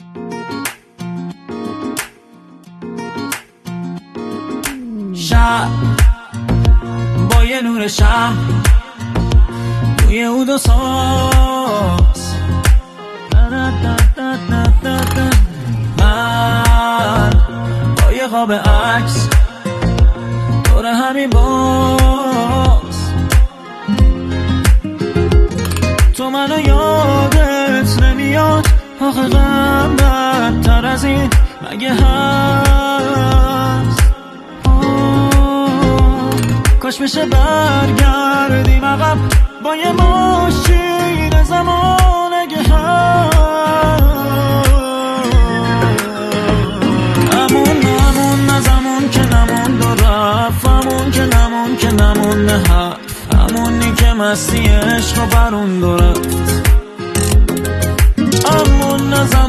شب با یه نور شب روی اود و ساز، من با یه خواب عکس دور همین باز. تو منو یادت نمیاد آخه غم بدتر از این مگه هست؟ کاش بشه برگردیم عقب با یه ماشین زمان اگه هست. همون از همون که نموند و رفت، همون که نمون که نمون حرف، همونی که مستی عشق و برون رفت. همون از